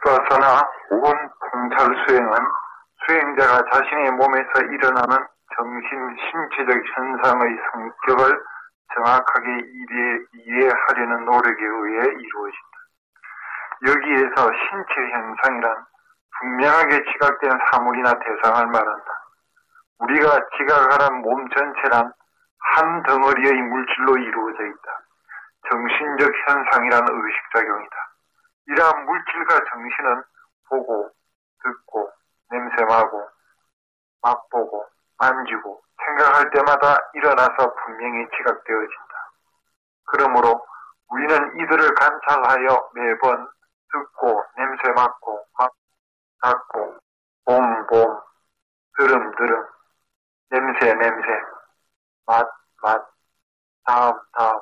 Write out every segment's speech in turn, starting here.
빗바사나 혹은 통찰 수행은 수행자가 자신의 몸에서 일어나는 정신, 신체적 현상의 성격을 정확하게 이해하려는 노력에 의해 이루어진다. 여기에서 신체 현상이란 분명하게 지각된 사물이나 대상을 말한다. 우리가 지각하는 몸 전체란 한 덩어리의 물질로 이루어져 있다. 정신적 현상이란 의식작용이다. 이러한 물질과 정신은 보고, 듣고, 냄새나고, 맛보고, 만지고, 생각할 때마다 일어나서 분명히 지각되어진다. 그러므로 우리는 이들을 관찰하여 매번 듣고, 냄새 맡고, 맡고, 봄, 들음, 냄새, 맛, 다음,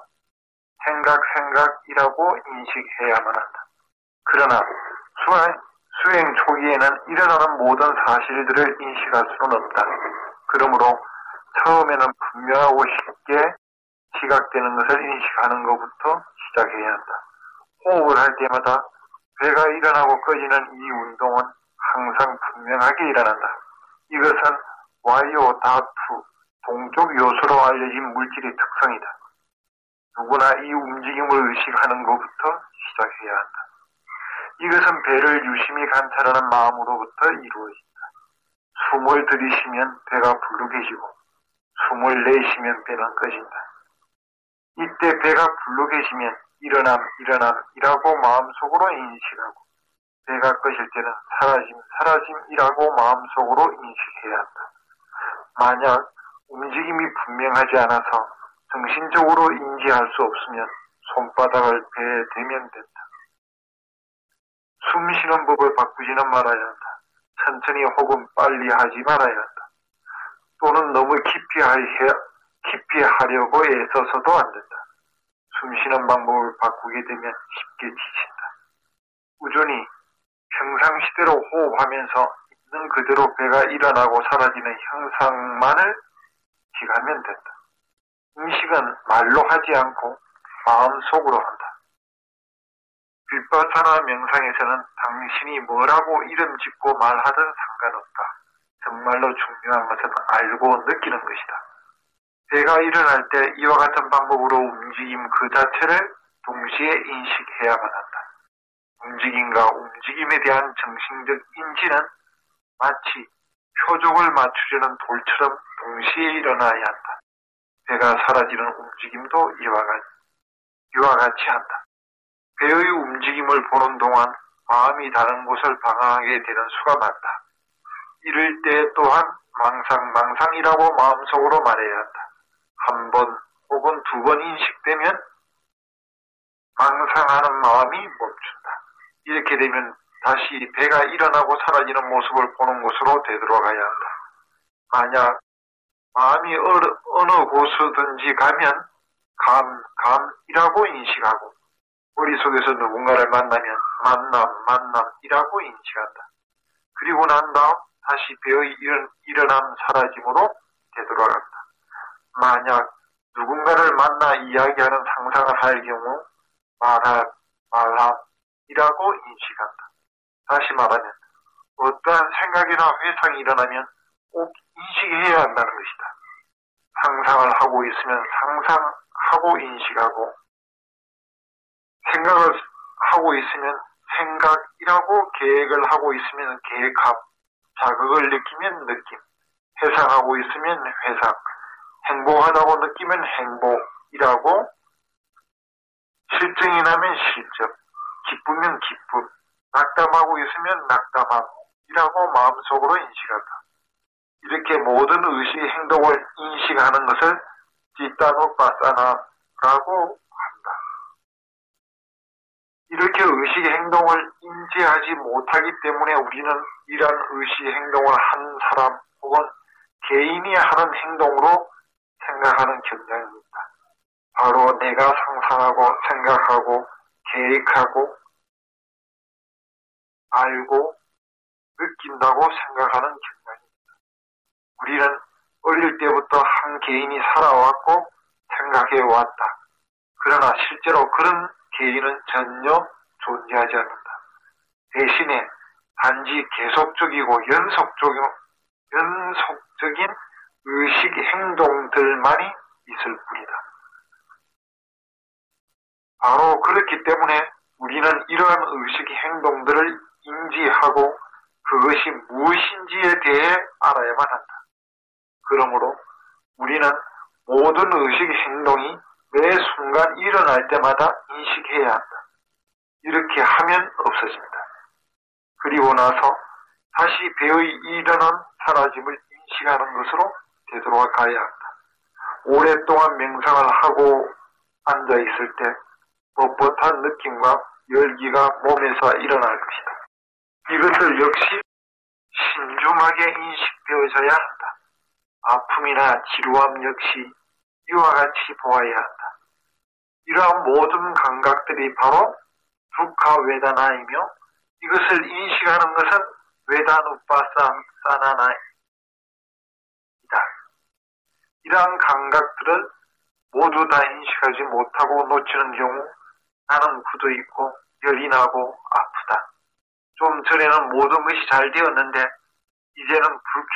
생각이라고 인식해야만 한다. 그러나 수행 초기에는 일어나는 모든 사실들을 인식할 수는 없다. 그러므로 처음에는 분명하고 쉽게 지각되는 것을 인식하는 것부터 시작해야 한다. 호흡을 할 때마다 배가 일어나고 꺼지는 이 운동은 항상 분명하게 일어난다. 이것은 와이오 다투, 동쪽 요소로 알려진 물질의 특성이다. 누구나 이 움직임을 의식하는 것부터 시작해야 한다. 이것은 배를 유심히 관찰하는 마음으로부터 이루어진다. 숨을 들이쉬면 배가 불룩해지고 숨을 내쉬면 배는 꺼진다. 이때 배가 불룩해지면 일어남이라고 마음속으로 인식하고 배가 꺼질 때는 사라짐이라고 마음속으로 인식해야 한다. 만약 움직임이 분명하지 않아서 정신적으로 인지할 수 없으면 손바닥을 배에 대면 된다. 숨 쉬는 법을 바꾸지는 말아야 한다. 천천히 혹은 빨리 하지 말아야 한다. 또는 너무 깊이 하려고 애써서도 안 된다. 숨 쉬는 방법을 바꾸게 되면 쉽게 지친다. 꾸준히 평상시대로 호흡하면서 있는 그대로 배가 일어나고 사라지는 형상만을 기하면 된다. 인식은 말로 하지 않고 마음속으로 한다. 빗바사나 명상에서는 당신이 뭐라고 이름 짓고 말하든 상관없다. 정말로 중요한 것은 알고 느끼는 것이다. 배가 일어날 때 이와 같은 방법으로 움직임 그 자체를 동시에 인식해야만 한다. 움직임과 움직임에 대한 정신적 인지는 마치 표적을 맞추려는 돌처럼 동시에 일어나야 한다. 배가 사라지는 움직임도 이와 같이 한다. 배의 움직임을 보는 동안 마음이 다른 곳을 방황하게 되는 수가 많다. 이럴 때 또한 망상이라고 마음속으로 말해야 한다. 한 번 혹은 두 번 인식되면 망상하는 마음이 멈춘다. 이렇게 되면 다시 배가 일어나고 사라지는 모습을 보는 곳으로 되돌아가야 한다. 만약 마음이 어느 곳이든지 가면 감이라고 인식하고 머릿속에서 누군가를 만나면 만남이라고 인식한다. 그리고 난 다음 다시 배의 일어남 사라짐으로 되돌아간다. 만약 누군가를 만나 이야기하는 상상을 할 경우 말함이라고 인식한다. 다시 말하면 어떠한 생각이나 회상이 일어나면 꼭 인식해야 한다는 것이다. 상상을 하고 있으면 상상하고 인식하고 생각을 하고 있으면 생각이라고 계획을 하고 있으면 계획함, 자극을 느끼면 느낌, 회상하고 있으면 회상, 행복하다고 느끼면 행복이라고, 실증이 나면 실증, 기쁘면 기쁨, 낙담하고 있으면 낙담함이라고 마음속으로 인식한다. 이렇게 모든 의식 행동을 인식하는 것을 찌따노빠사나라고 한다. 이렇게 의식 행동을 인지하지 못하기 때문에 우리는 이러한 의식 행동을 한 사람 혹은 개인이 하는 행동으로 생각하는 경향입니다. 바로 내가 상상하고 생각하고 계획하고 알고 느낀다고 생각하는 경향입니다. 우리는 어릴 때부터 한 개인이 살아왔고 생각해왔다. 그러나 실제로 그런 개인은 전혀 존재하지 않는다. 대신에 단지 계속적이고 연속적인 의식 행동들만이 있을 뿐이다. 바로 그렇기 때문에 우리는 이러한 의식 행동들을 인지하고 그것이 무엇인지에 대해 알아야만 한다. 그러므로 우리는 모든 의식 행동이 매 순간 일어날 때마다 인식해야 한다. 이렇게 하면 없어집니다. 그리고 나서 다시 배의 이르는 사라짐을 인식하는 것으로 되돌아가야 한다. 오랫동안 명상을 하고 앉아있을 때 뻣뻣한 느낌과 열기가 몸에서 일어날 것이다. 이것을 역시 신중하게 인식되어져야 한다. 아픔이나 지루함 역시 이와 같이 보아야 한다. 이러한 모든 감각들이 바로 두카 웨다나이며 이것을 인식하는 것은 웨다누파사나나이다. 이러한 감각들을 모두 다 인식하지 못하고 놓치는 경우 나는 굳어 있고 열이 나고 아프다. 좀 전에는 모든 것이 잘 되었는데 이제는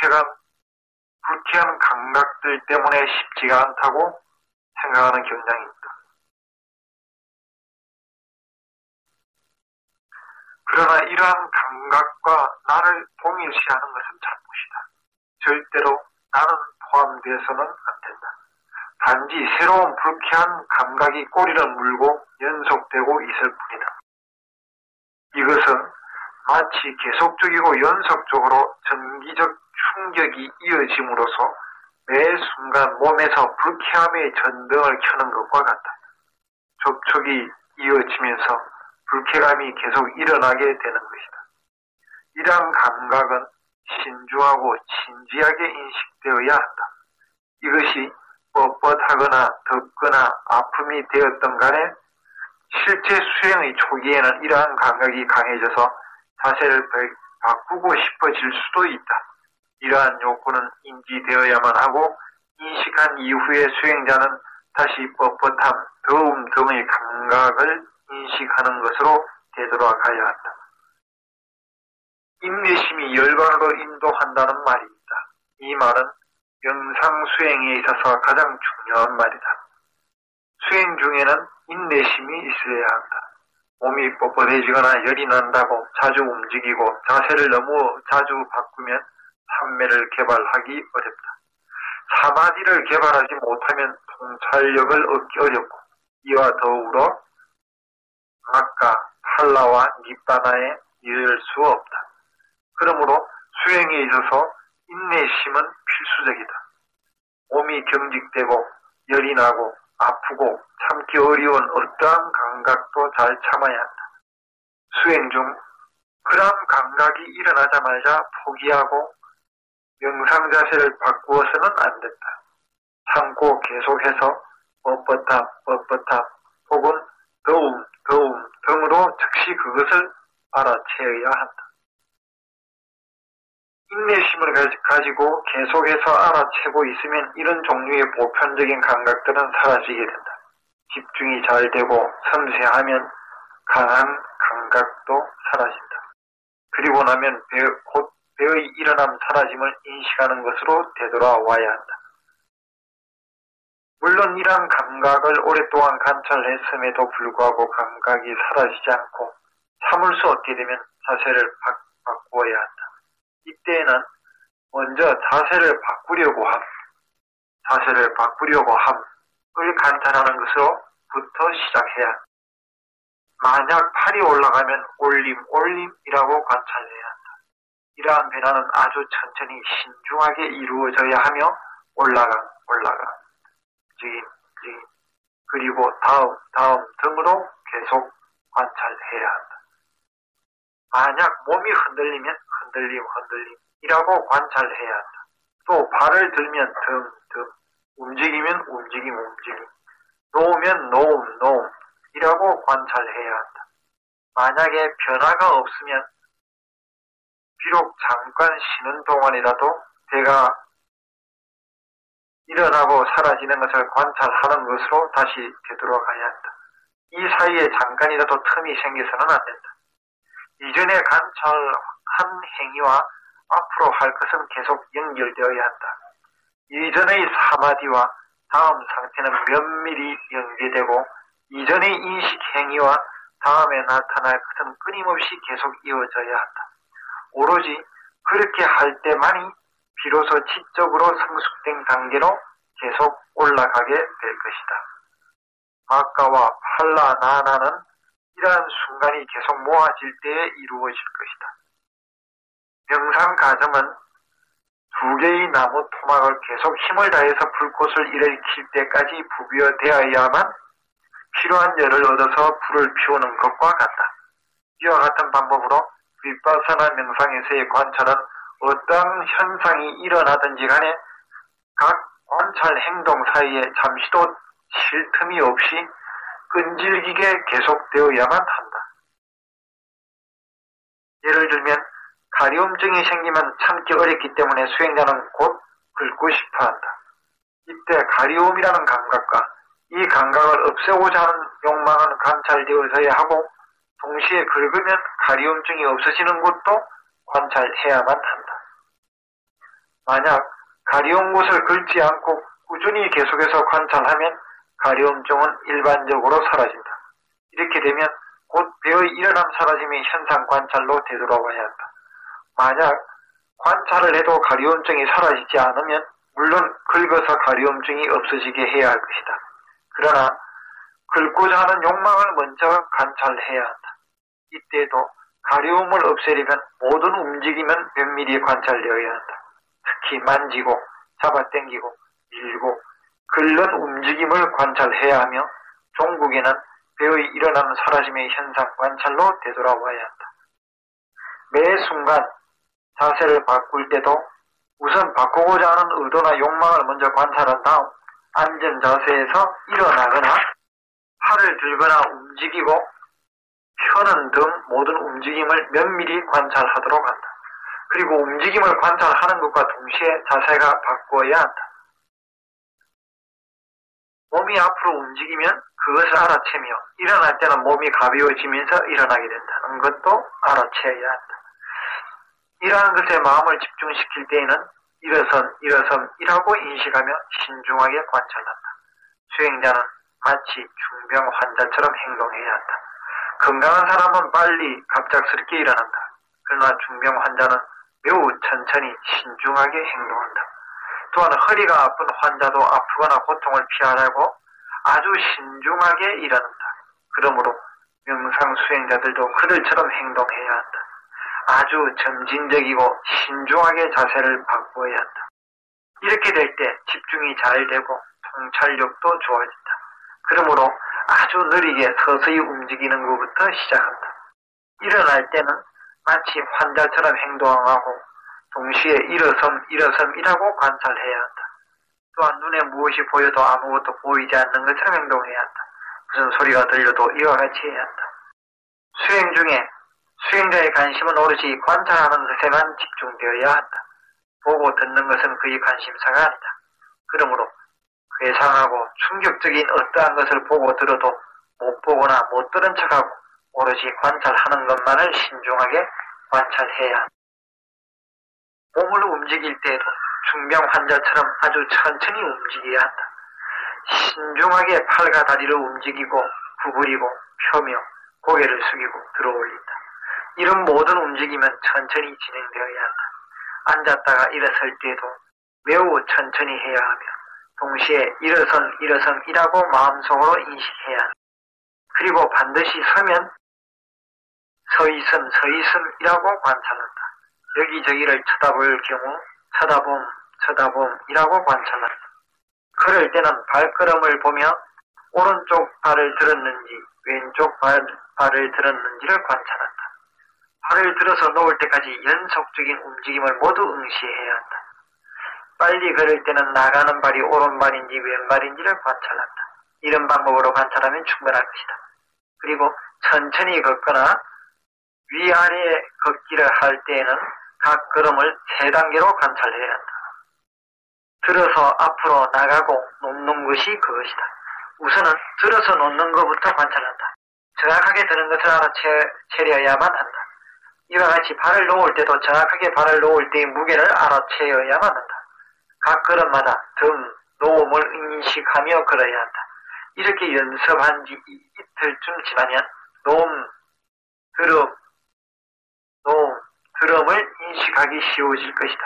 불쾌한 감각들 때문에 쉽지가 않다고 생각하는 경향이 있다. 그러나 이러한 감각과 나를 동일시하는 것은 잘못이다. 절대로 나는 포함되어서는 안 된다. 단지 새로운 불쾌한 감각이 꼬리를 물고 연속되고 있을 뿐이다. 이것은 마치 계속적이고 연속적으로 전기적 충격이 이어짐으로써 매 순간 몸에서 불쾌함의 전등을 켜는 것과 같다. 접촉이 이어지면서 불쾌감이 계속 일어나게 되는 것이다. 이러한 감각은 신중하고 진지하게 인식되어야 한다. 이것이 뻣뻣하거나 덥거나 아픔이 되었던 간에 실제 수행의 초기에는 이러한 감각이 강해져서 자세를 바꾸고 싶어질 수도 있다. 이러한 요건은 인지되어야만 하고 인식한 이후에 수행자는 다시 뻣뻣함, 더움 등의 감각을 인식하는 것으로 되돌아가야 한다. 인내심이 열반으로 인도한다는 말이 있다. 이 말은 명상 수행에 있어서 가장 중요한 말이다. 수행 중에는 인내심이 있어야 한다. 몸이 뻣뻣해지거나 열이 난다고 자주 움직이고 자세를 너무 자주 바꾸면 삼매를 개발하기 어렵다. 사마디를 개발하지 못하면 통찰력을 얻기 어렵고 이와 더불어 아까 팔라와 니빠나에 이를 수 없다. 그러므로 수행에 있어서 인내심은 필수적이다. 몸이 경직되고 열이 나고 아프고 참기 어려운 어떠한 감각도 잘 참아야 한다. 수행 중 그런 감각이 일어나자마자 포기하고 명상 자세를 바꾸어서는 안 된다. 참고 계속해서 뻣뻣함 혹은 더움 등으로 즉시 그것을 알아채어야 한다. 인내심을 가지고 계속해서 알아채고 있으면 이런 종류의 보편적인 감각들은 사라지게 된다. 집중이 잘 되고 섬세하면 강한 감각도 사라진다. 그리고 나면 곧 배의 일어남 사라짐을 인식하는 것으로 되돌아와야 한다. 물론 이러한 감각을 오랫동안 관찰했음에도 불구하고 감각이 사라지지 않고 참을 수 없게 되면 자세를 바꾸어야 한다. 이때에는 먼저 자세를 바꾸려고 함을 관찰하는 것으로부터 시작해야 한다. 만약 팔이 올라가면 올림이라고 관찰해야 한다. 이러한 변화는 아주 천천히 신중하게 이루어져야 하며 올라가 움직임 그리고 다음 등으로 계속 관찰해야 한다. 만약 몸이 흔들리면 흔들림이라고 관찰해야 한다. 또 발을 들면 등, 움직이면 움직임, 놓으면 놓음이라고 관찰해야 한다. 만약에 변화가 없으면 비록 잠깐 쉬는 동안이라도 배가 일어나고 사라지는 것을 관찰하는 것으로 다시 되돌아가야 한다. 이 사이에 잠깐이라도 틈이 생겨서는 안 된다. 이전에 관찰한 행위와 앞으로 할 것은 계속 연결되어야 한다. 이전의 사마디와 다음 상태는 면밀히 연계되고 이전의 인식 행위와 다음에 나타날 것은 끊임없이 계속 이어져야 한다. 오로지 그렇게 할 때만이 비로소 지적으로 성숙된 단계로 계속 올라가게 될 것이다. 아까와 팔라 나나는 이러한 순간이 계속 모아질 때에 이루어질 것이다. 명상 과정은 두 개의 나무 토막을 계속 힘을 다해서 불꽃을 일으킬 때까지 부비어되어야만 필요한 열을 얻어서 불을 피우는 것과 같다. 이와 같은 방법으로 윗바사나 명상에서의 관찰은 어떠한 현상이 일어나든지 간에 각 관찰 행동 사이에 잠시도 쉴 틈이 없이 끈질기게 계속되어야만 한다. 예를 들면 가려움증이 생기면 참기 어렵기 때문에 수행자는 곧 긁고 싶어 한다. 이때 가려움이라는 감각과 이 감각을 없애고자 하는 욕망은 관찰되어서야 하고 동시에 긁으면 가려움증이 없어지는 것도 관찰해야만 한다. 만약 가려운 곳을 긁지 않고 꾸준히 계속해서 관찰하면 가려움증은 일반적으로 사라진다. 이렇게 되면 곧 배의 일어남 사라짐의 현상 관찰로 되돌아와야 한다. 만약 관찰을 해도 가려움증이 사라지지 않으면 물론 긁어서 가려움증이 없어지게 해야 할 것이다. 그러나 긁고자 하는 욕망을 먼저 관찰해야 한다. 이때에도 가려움을 없애려면 모든 움직임은 면밀히 관찰되어야 한다. 특히 만지고 잡아당기고 밀고 긁는 움직임을 관찰해야 하며 종국에는 배의 일어나는 사라짐의 현상 관찰로 되돌아와야 한다. 매 순간 자세를 바꿀 때도 우선 바꾸고자 하는 의도나 욕망을 먼저 관찰한 다음 앉은 자세에서 일어나거나 팔을 들거나 움직이고 펴는 등 모든 움직임을 면밀히 관찰하도록 한다. 그리고 움직임을 관찰하는 것과 동시에 자세가 바꾸어야 한다. 몸이 앞으로 움직이면 그것을 알아채며 일어날 때는 몸이 가벼워지면서 일어나게 된다는 것도 알아채야 한다. 이러한 것에 마음을 집중시킬 때에는 일어섬이라고 인식하며 신중하게 관찰한다. 수행자는 마치 중병 환자처럼 행동해야 한다. 건강한 사람은 빨리 갑작스럽게 일어난다. 그러나 중병 환자는 매우 천천히 신중하게 행동한다. 또한 허리가 아픈 환자도 아프거나 고통을 피하려고 아주 신중하게 일어난다. 그러므로 명상 수행자들도 그들처럼 행동해야 한다. 아주 점진적이고 신중하게 자세를 바꾸어야 한다. 이렇게 될 때 집중이 잘 되고 통찰력도 좋아진다. 그러므로 아주 느리게 서서히 움직이는 것부터 시작한다. 일어날 때는 마치 환자처럼 행동하고 동시에 일어섬이라고 관찰해야 한다. 또한 눈에 무엇이 보여도 아무것도 보이지 않는 것처럼 행동해야 한다. 무슨 소리가 들려도 이와 같이 해야 한다. 수행 중에 수행자의 관심은 오롯이 관찰하는 것에만 집중되어야 한다. 보고 듣는 것은 그의 관심사가 아니다. 그러므로 괴상하고 충격적인 어떠한 것을 보고 들어도 못 보거나 못 들은 척하고 오롯이 관찰하는 것만을 신중하게 관찰해야 한다. 몸을 움직일 때에도 중병 환자처럼 아주 천천히 움직여야 한다. 신중하게 팔과 다리를 움직이고 구부리고 펴며 고개를 숙이고 들어올린다. 이런 모든 움직임은 천천히 진행되어야 한다. 앉았다가 일어설 때에도 매우 천천히 해야 하며 동시에 일어섬이라고 마음속으로 인식해야 한다. 그리고 반드시 서면 서있음이라고 관찰한다. 여기저기를 쳐다볼 경우 쳐다봄이라고 관찰한다. 그럴 때는 발걸음을 보며 오른쪽 발을 들었는지 왼쪽 발을 들었는지를 관찰한다. 발을 들어서 놓을 때까지 연속적인 움직임을 모두 응시해야 한다. 빨리 걸을 때는 나가는 발이 오른발인지 왼발인지를 관찰한다. 이런 방법으로 관찰하면 충분할 것이다. 그리고 천천히 걷거나 위아래 걷기를 할 때에는 각 걸음을 3단계로 관찰해야 한다. 들어서 앞으로 나가고 놓는 것이 그것이다. 우선은 들어서 놓는 것부터 관찰한다. 정확하게 드는 것을 알아채려야만 한다. 이와 같이 발을 놓을 때도 정확하게 발을 놓을 때의 무게를 알아채어야만 한다. 각 걸음마다 등, 놓음을 인식하며 걸어야 한다. 이렇게 연습한 지 이틀쯤 지나면 놓음, 드럼을 인식하기 쉬워질 것이다.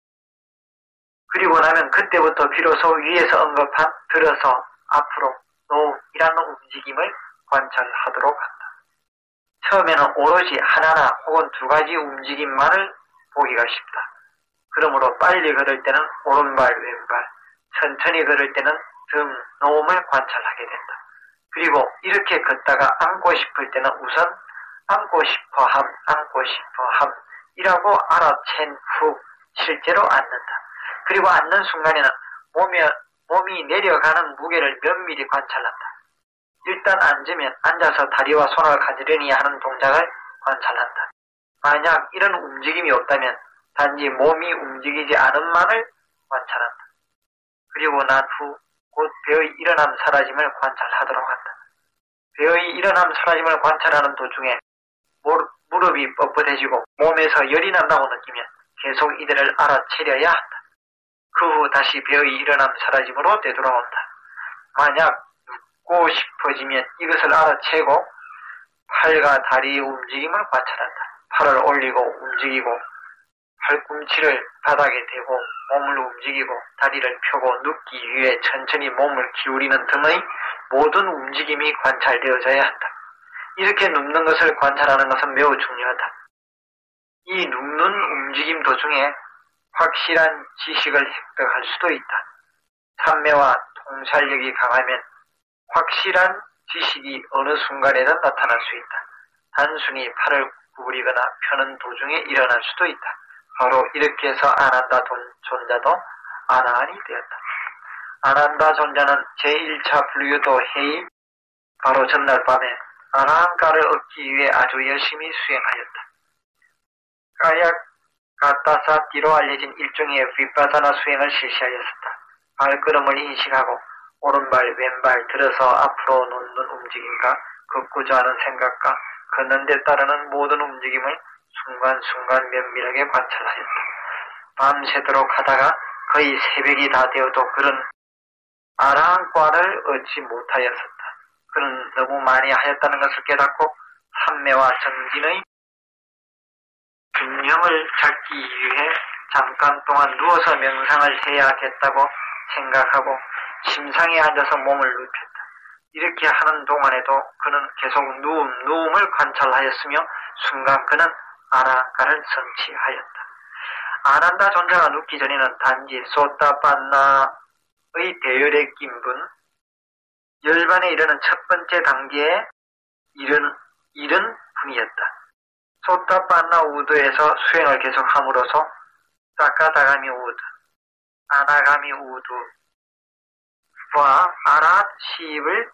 그리고 나면 그때부터 비로소 위에서 언급한 들어서 앞으로 놓음이라는 움직임을 관찰하도록 한다. 처음에는 오로지 하나나 혹은 두 가지 움직임만을 보기가 쉽다. 그러므로 빨리 걸을 때는 오른발, 왼발, 천천히 걸을 때는 등, 놓음을 관찰하게 된다. 그리고 이렇게 걷다가 앉고 싶을 때는 우선 앉고 싶어 함이라고 알아챈 후 실제로 앉는다. 그리고 앉는 순간에는 몸이 내려가는 무게를 면밀히 관찰한다. 일단 앉으면 앉아서 다리와 손을 가지려니 하는 동작을 관찰한다. 만약 이런 움직임이 없다면 단지 몸이 움직이지 않음만을 관찰한다. 그리고 난 후 곧 배의 일어남 사라짐을 관찰하도록 한다. 배의 일어남 사라짐을 관찰하는 도중에 무릎이 뻣뻣해지고 몸에서 열이 난다고 느끼면 계속 이들을 알아채려야 한다. 그 후 다시 배의 일어남 사라짐으로 되돌아온다. 만약 눕고 싶어지면 이것을 알아채고 팔과 다리의 움직임을 관찰한다. 팔을 올리고 움직이고 팔꿈치를 바닥에 대고 몸을 움직이고 다리를 펴고 눕기 위해 천천히 몸을 기울이는 등의 모든 움직임이 관찰되어져야 한다. 이렇게 눕는 것을 관찰하는 것은 매우 중요하다. 이 눕는 움직임 도중에 확실한 지식을 획득할 수도 있다. 삼매와 통찰력이 강하면 확실한 지식이 어느 순간에든 나타날 수 있다. 단순히 팔을 구부리거나 펴는 도중에 일어날 수도 있다. 바로 이렇게 해서 아난다 존자도 아나한이 되었다. 아난다 존자는 제1차 불교도 해일 바로 전날 밤에 아나한가를 얻기 위해 아주 열심히 수행하였다. 까약 가타사띠로 알려진 일종의 윗바사나 수행을 실시하였었다. 발걸음을 인식하고 오른발, 왼발 들어서 앞으로 놓는 움직임과 걷고자 하는 생각과 걷는 데 따르는 모든 움직임을 순간순간 면밀하게 관찰하였다. 밤새도록 하다가 거의 새벽이 다 되어도 그는 아라한과를 얻지 못하였었다. 그는 너무 많이 하였다는 것을 깨닫고 삼매와 정진의 균형을 잡기 위해 잠깐 동안 누워서 명상을 해야겠다고 생각하고 심상에 앉아서 몸을 눕혔다. 이렇게 하는 동안에도 그는 계속 누움을 관찰하였으며 순간 그는 아라한가를 성취하였다. 아난다 존자가 눕기 전에는 단지 소타빤나의 대열에 낀 분, 열반에 이르는 첫 번째 단계에 이른 분이었다. 소타빤나 우드에서 수행을 계속함으로써 사카다가미 우드, 아나가미 우드와 아라핫 시입을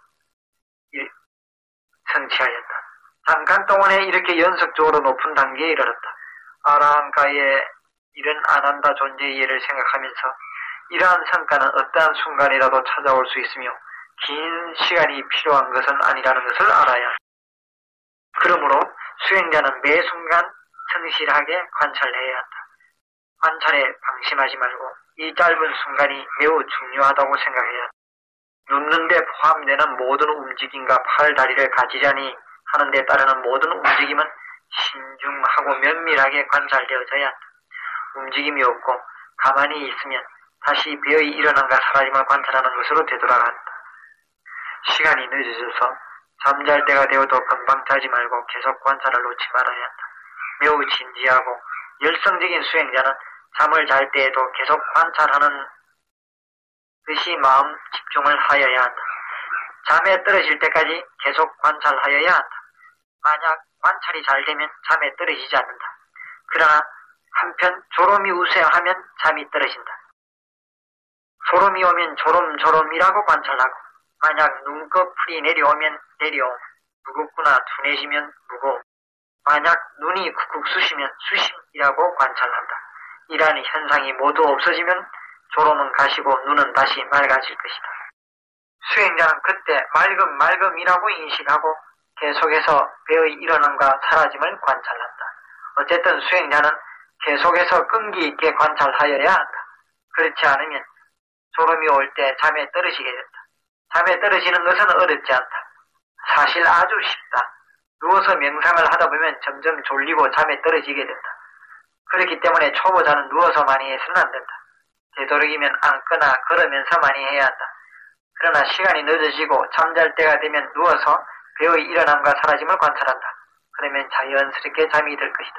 성취하였다. 잠깐 동안에 이렇게 연속적으로 높은 단계에 이르렀다. 아라한가에 이른 아난다 존재의 예를 생각하면서 이러한 성과는 어떠한 순간이라도 찾아올 수 있으며 긴 시간이 필요한 것은 아니라는 것을 알아야 한다. 그러므로 수행자는 매 순간 성실하게 관찰해야 한다. 관찰에 방심하지 말고 이 짧은 순간이 매우 중요하다고 생각해야 한다. 눕는 데 포함되는 모든 움직임과 팔, 다리를 가지려니 하는 데 따르는 모든 움직임은 신중하고 면밀하게 관찰되어져야 한다. 움직임이 없고 가만히 있으면 다시 배의 일어남과 사라짐을 관찰하는 것으로 되돌아간다. 시간이 늦어져서 잠잘 때가 되어도 금방 자지 말고 계속 관찰을 놓지 말아야 한다. 매우 진지하고 열성적인 수행자는 잠을 잘 때에도 계속 관찰하는 듯이 마음 집중을 하여야 한다. 잠에 떨어질 때까지 계속 관찰하여야 한다. 만약 관찰이 잘 되면 잠에 떨어지지 않는다. 그러나 한편 졸음이 우세하면 잠이 떨어진다. 졸음이 오면 졸음이라고 관찰하고 만약 눈꺼풀이 내려오면 내려옴, 무겁구나 둔해지면 무거움, 만약 눈이 쿡쿡 쑤시면 쑤심이라고 관찰한다. 이러한 현상이 모두 없어지면 졸음은 가시고 눈은 다시 맑아질 것이다. 수행자는 그때 맑음이라고 인식하고 계속해서 배의 일어남과 사라짐을 관찰한다. 어쨌든 수행자는 계속해서 끈기 있게 관찰하여야 한다. 그렇지 않으면 졸음이 올 때 잠에 떨어지게 된다. 잠에 떨어지는 것은 어렵지 않다. 사실 아주 쉽다. 누워서 명상을 하다 보면 점점 졸리고 잠에 떨어지게 된다. 그렇기 때문에 초보자는 누워서 많이 해서는 안 된다. 되도록이면 앉거나 걸으면서 많이 해야 한다. 그러나 시간이 늦어지고 잠잘 때가 되면 누워서 배의 일어남과 사라짐을 관찰한다. 그러면 자연스럽게 잠이 들 것이다.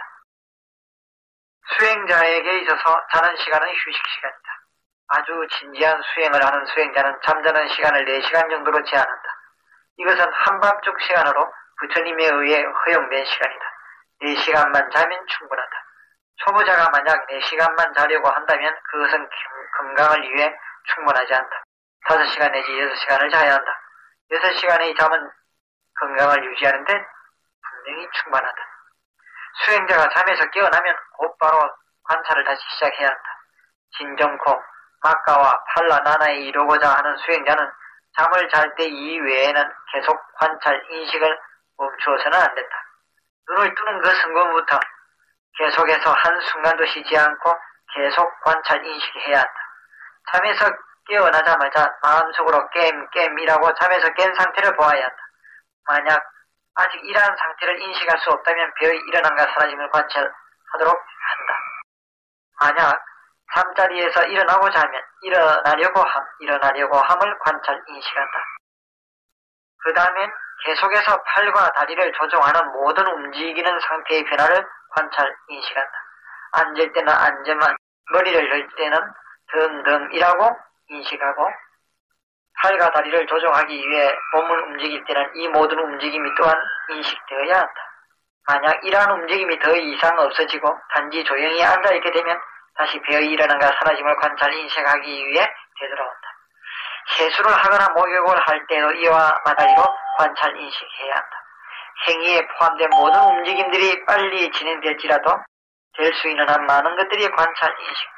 수행자에게 있어서 자는 시간은 휴식 시간이다. 아주 진지한 수행을 하는 수행자는 잠자는 시간을 4시간 정도로 제한한다. 이것은 한밤중 시간으로 부처님에 의해 허용된 시간이다. 4시간만 자면 충분하다. 초보자가 만약 4시간만 자려고 한다면 그것은 건강을 위해 충분하지 않다. 5시간 내지 6시간을 자야 한다. 6시간의 잠은 건강을 유지하는 데 분명히 충분하다. 수행자가 잠에서 깨어나면 곧바로 관찰을 다시 시작해야 한다. 진정코 마카와 팔라나나에 이루고자 하는 수행자는 잠을 잘 때 이외에는 계속 관찰 인식을 멈추어서는 안 된다. 눈을 뜨는 그 순간부터 계속해서 한순간도 쉬지 않고 계속 관찰 인식해야 한다. 잠에서 깨어나자마자 마음속으로 깸이라고 잠에서 깬 상태를 보아야 한다. 만약 아직 이러한 상태를 인식할 수 없다면 배의 일어남과 사라짐을 관찰하도록 한다. 만약 잠자리에서 일어나고자 하면 일어나려고 함을 관찰 인식한다. 그 다음엔 계속해서 팔과 다리를 조종하는 모든 움직이는 상태의 변화를 관찰 인식한다. 앉을 때는 앉으면, 머리를 들 때는 덩덩이라고 인식하고, 팔과 다리를 조종하기 위해 몸을 움직일 때는 이 모든 움직임이 또한 인식되어야 한다. 만약 이러한 움직임이 더 이상 없어지고 단지 조용히 앉아있게 되면 다시 배의 일어남과 사라짐을 관찰 인식하기 위해 되돌아온다. 세수를 하거나 목욕을 할 때도 이와 마찬가지로 관찰 인식해야 한다. 행위에 포함된 모든 움직임들이 빨리 진행될지라도 될 수 있는 한 많은 것들이 관찰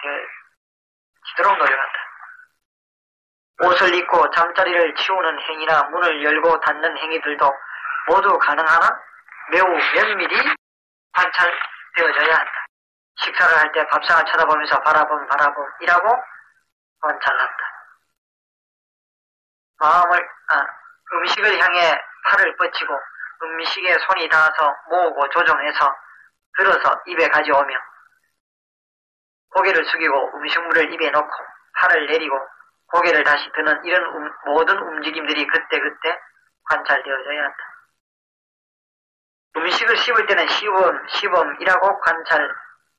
인식되도록 노력한다. 옷을 입고 잠자리를 치우는 행위나 문을 열고 닫는 행위들도 모두 가능하나 매우 면밀히 관찰되어져야 한다. 식사를 할 때 밥상을 쳐다보면서 바라봄이라고 관찰한다. 음식을 향해 팔을 뻗치고 음식에 손이 닿아서 모으고 조종해서 들어서 입에 가져오며 고개를 숙이고 음식물을 입에 넣고 팔을 내리고 고개를 다시 드는 이런 모든 움직임들이 그때그때 관찰되어져야 한다. 음식을 씹을 때는 시범이라고 관찰하고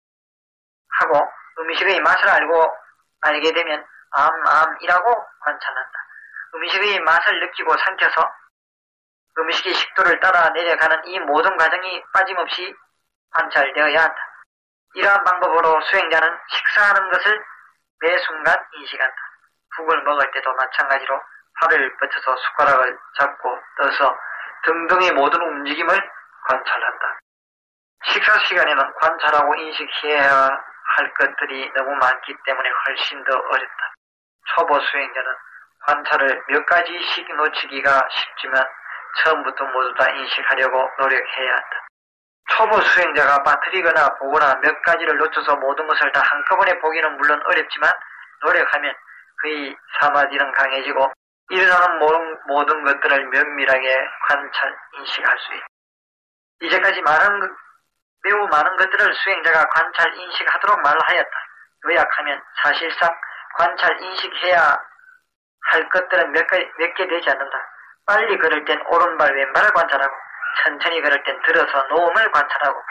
음식의 맛을 알게 되면 암이라고 관찰한다. 음식의 맛을 느끼고 삼켜서 음식의 식도를 따라 내려가는 이 모든 과정이 빠짐없이 관찰되어야 한다. 이러한 방법으로 수행자는 식사하는 것을 매 순간 인식한다. 국을 먹을 때도 마찬가지로 팔을 뻗쳐서 숟가락을 잡고 떠서 등등의 모든 움직임을 관찰한다. 식사 시간에는 관찰하고 인식해야 할 것들이 너무 많기 때문에 훨씬 더 어렵다. 초보 수행자는 관찰을 몇 가지씩 놓치기가 쉽지만 처음부터 모두 다 인식하려고 노력해야 한다. 초보 수행자가 빠뜨리거나 보거나 몇 가지를 놓쳐서 모든 것을 다 한꺼번에 보기는 물론 어렵지만 노력하면 그의 사마디는 강해지고 일어나는 모든 것들을 면밀하게 관찰, 인식할 수 있다. 이제까지 매우 많은 것들을 수행자가 관찰, 인식하도록 말하였다. 요약하면 사실상 관찰, 인식해야 할 것들은 몇 개 되지 않는다. 빨리 걸을 땐 오른발, 왼발을 관찰하고 천천히 걸을 땐 들어서 놓음을 관찰하고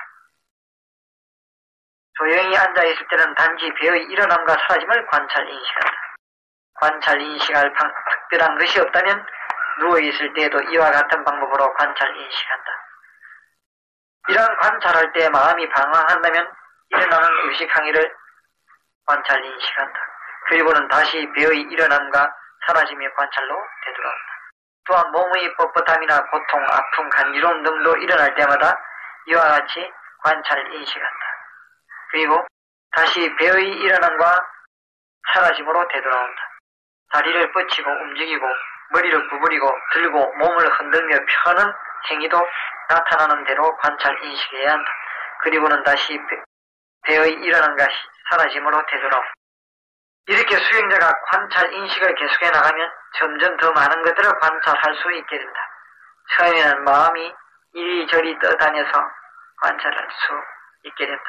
조용히 앉아있을 때는 단지 배의 일어남과 사라짐을 관찰, 인식한다. 관찰, 인식할 특별한 것이 없다면 누워있을 때에도 이와 같은 방법으로 관찰, 인식한다. 이러한 관찰할 때 마음이 방황한다면 일어나는 의식 항의를 관찰, 인식한다. 그리고는 다시 배의 일어남과 사라짐의 관찰로 되돌아온다. 또한 몸의 뻣뻣함이나 고통, 아픔, 간지러움 등도 일어날 때마다 이와 같이 관찰, 인식한다. 그리고 다시 배의 일어남과 사라짐으로 되돌아온다. 다리를 뻗치고 움직이고 머리를 구부리고 들고 몸을 흔들며 펴는 행위도 나타나는 대로 관찰, 인식해야 한다. 그리고는 다시 배의 일어난 것이 사라짐으로 되도록. 이렇게 수행자가 관찰 인식을 계속해 나가면 점점 더 많은 것들을 관찰할 수 있게 된다. 처음에는 마음이 이리저리 떠다녀서 관찰할 수 있게 된다.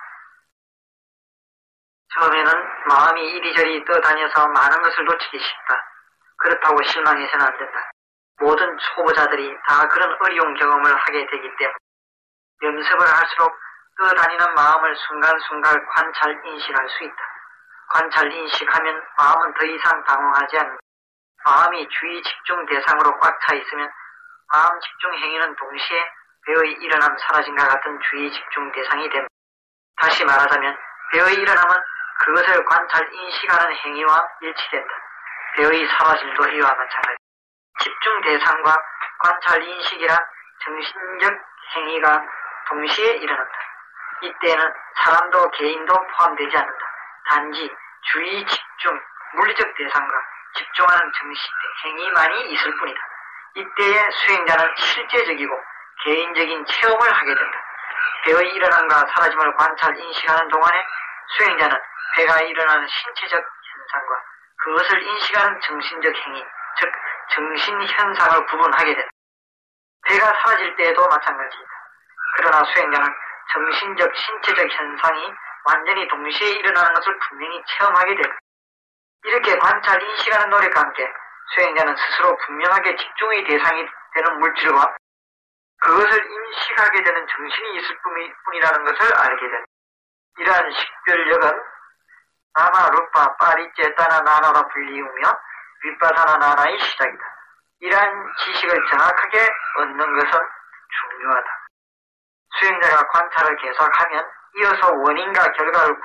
처음에는 마음이 이리저리 떠다녀서 많은 것을 놓치기 쉽다. 그렇다고 실망해서는 안 된다. 모든 초보자들이 다 그런 어려운 경험을 하게 되기 때문에 연습을 할수록 떠다니는 마음을 순간순간 관찰 인식할 수 있다. 관찰 인식하면 마음은 더 이상 당황하지 않는다. 마음이 주의 집중 대상으로 꽉 차 있으면 마음 집중 행위는 동시에 배의 일어남 사라짐과 같은 주의 집중 대상이 됩니다. 다시 말하자면 배의 일어남은 그것을 관찰 인식하는 행위와 일치된다. 배의 사라짐도 이와 마찬가지. 집중 대상과 관찰 인식이란 정신적 행위가 동시에 일어난다. 이때는 사람도 개인도 포함되지 않는다. 단지 주의 집중, 물리적 대상과 집중하는 정신 행위만이 있을 뿐이다. 이때의 수행자는 실제적이고 개인적인 체험을 하게 된다. 배의 일어남과 사라짐을 관찰 인식하는 동안에 수행자는 배가 일어나는 신체적 현상과 그것을 인식하는 정신적 행위, 즉 정신현상을 구분하게 된다. 배가 사라질 때에도 마찬가지이다. 그러나 수행자는 정신적, 신체적 현상이 완전히 동시에 일어나는 것을 분명히 체험하게 된다. 이렇게 관찰 인식하는 노력과 함께 수행자는 스스로 분명하게 집중의 대상이 되는 물질과 그것을 인식하게 되는 정신이 있을 뿐이라는 것을 알게 된다. 이러한 식별력은 나마, 루파, 파리째, 따나, 나나로 불리우며 윗바사나 나나의 시작이다. 이러한 지식을 정확하게 얻는 것은 중요하다. 수행자가 관찰을 계속하면 이어서 원인과 결과를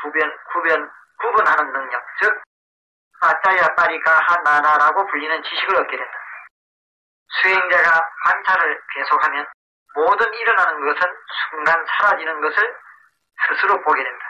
구분하는 능력, 즉 아짜야 파리가 나나라고 불리는 지식을 얻게 된다. 수행자가 관찰을 계속하면 모든 일어나는 것은 순간 사라지는 것을 스스로 보게 된다.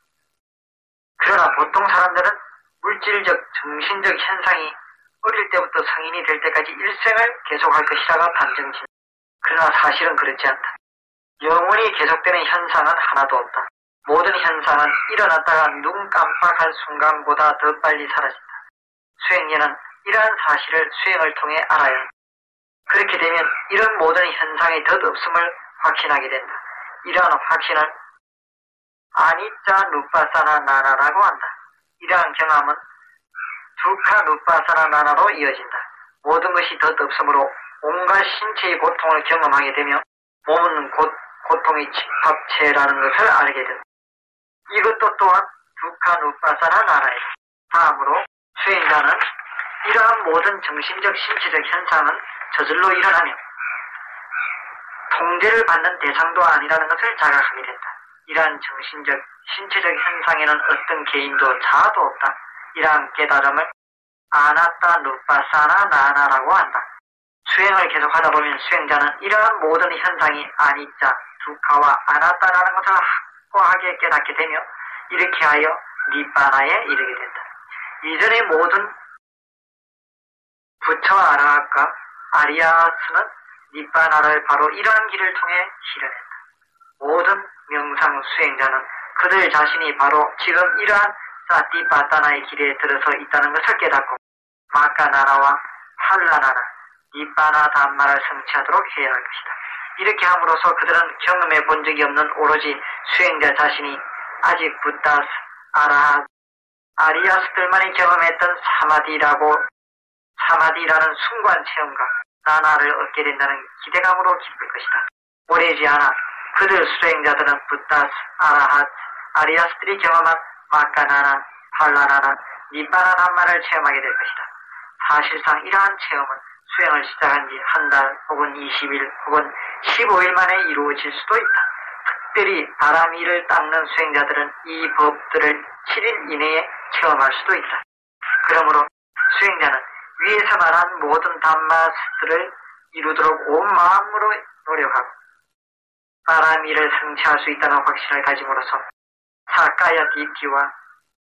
그러나 보통 사람들은 물질적, 정신적 현상이 어릴 때부터 성인이 될 때까지 일생을 계속할 것이라고 단정짓는다. 그러나 사실은 그렇지 않다. 영원히 계속되는 현상은 하나도 없다. 모든 현상은 일어났다가 눈 깜빡할 순간보다 더 빨리 사라진다. 수행자는 이러한 사실을 수행을 통해 알아야 한다. 그렇게 되면 이런 모든 현상의 덧없음을 확신하게 된다. 이러한 확신을 아니짜 누빠사나 나나라고 한다. 이러한 경험은 두카 누빠사나 나나로 이어진다. 모든 것이 덧없음으로 온갖 신체의 고통을 경험하게 되며 몸은 고통의 집합체라는 것을 알게 된다. 이것도 또한 두카 누빠사나 나나이다. 다음으로 수행자는 이러한 모든 정신적 신체적 현상은 저절로 일어나며 통제를 받는 대상도 아니라는 것을 자각하게 된다. 이러한 정신적, 신체적 현상에는 어떤 개인도 자아도 없다. 이러한 깨달음을 아나따 누빠사나 나나라고 한다. 수행을 계속하다 보면 수행자는 이러한 모든 현상이 아니짜, 두카와 아나따라는 것을 확고하게 깨닫게 되며 이렇게 하여 니빠나에 이르게 된다. 이전의 모든 부처와 아라hat과 아리아스는 니빠나를 바로 이러한 길을 통해 실현했다. 모든 명상 수행자는 그들 자신이 바로 지금 이러한 사티파타나의 길에 들어서 있다는 것을 깨닫고 마카나나와 팔라나나, 니빠나 담마를 성취하도록 해야 할 것이다. 이렇게 함으로써 그들은 경험해 본 적이 없는 오로지 수행자 자신이 아직 부다스, 아라핫, 아리아스들만이 경험했던 사마디라는 순관 체험과 나나를 얻게 된다는 기대감으로 기쁠 것이다. 오래지 않아 그들 수행자들은 부다스, 아라핫, 아리아스들이 경험한 마카나나, 팔라나나, 니빠나 담마를 체험하게 될 것이다. 사실상 이러한 체험은 수행을 시작한 지 한 달 혹은 20일 혹은 15일 만에 이루어질 수도 있다. 특별히 바람이를 닦는 수행자들은 이 법들을 7일 이내에 체험할 수도 있다. 그러므로 수행자는 위에서 말한 모든 담마스들을 이루도록 온 마음으로 노력하고 바람이를 성취할 수 있다는 확신을 가짐으로써 사카야 디티와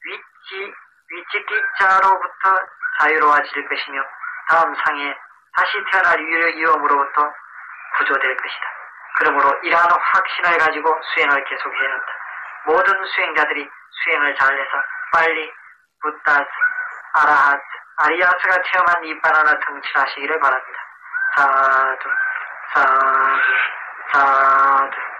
위치기자로부터 자유로워질 것이며 다음 상에 다시 태어날 위험으로부터 구조될 것이다. 그러므로 이러한 확신을 가지고 수행을 계속해야 한다. 모든 수행자들이 수행을 잘해서 빨리 부다스, 아라하스, 아리아스가 체험한 니바나를 등진하시기를 바랍니다. 사두, 사두, 사두.